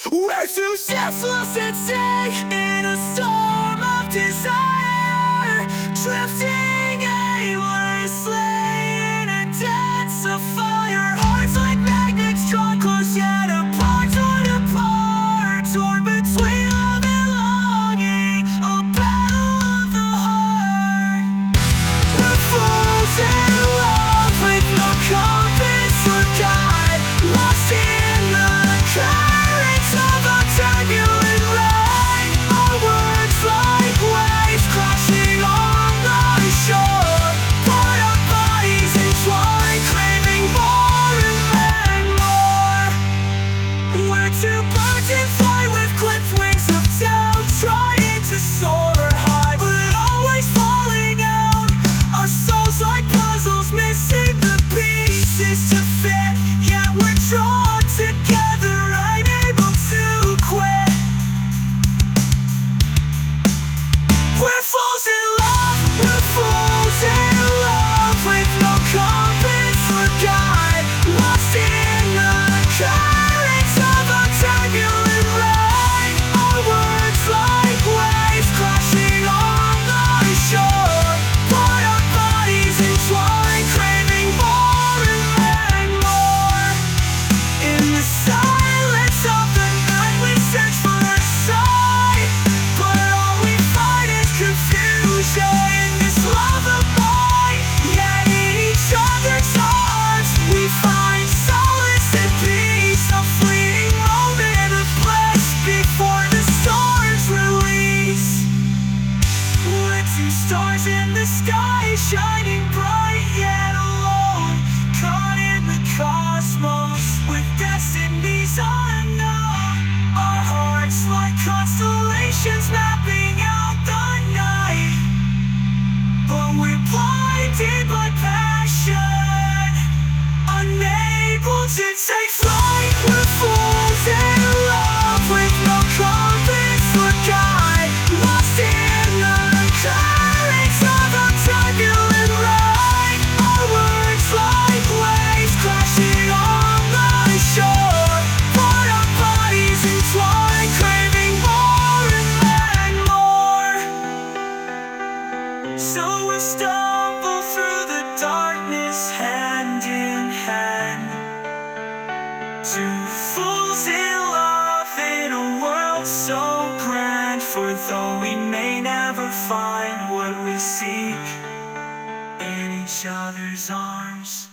We're too shiftless at sea in a storm of desire, drifting aimlessly in a dance of fire. Hearts like magnets drawn close yet apart, torn apart, torn between love and longing, a battle of the heart. We're fools in love with no compass or guide, lost in the currents of a turbulent ride. Our words like waves crashing on the shore, but our bodies entwined, craving more and more. We're two birds in flight with clipped wings of doubt, trying to soar high, but always falling out. Our souls like puzzles, missing the pieces to fit, yet we're drawn together, unable to quit. We're fools in love, we're fools in love with no compass or guide, lost in the currents of a turbulent ride. Our words like waves crashing on the shore, but our bodies entwined, craving more and more. In the silence of the night we search for a sign, but all we find is confusion in this love of mine. Yet in each other's arms we find solace and peace, a fleeting moment of bliss before the storms release. We're two stars in the sky, shining bright yet alone, caught in the cosmos with destinies unknown. Our hearts like constellations mapping out the night, but we're blinded by passion, unable to take flight. We're fools in love with no compass or guide, lost in the currents of a turbulent ride. Our words like waves crashing on the shore, but our bodies entwined, craving more and more. So we stumble through the darkness hand in hand, two fools in love in a world so grand. For though we may never find what we seek in each other's arms,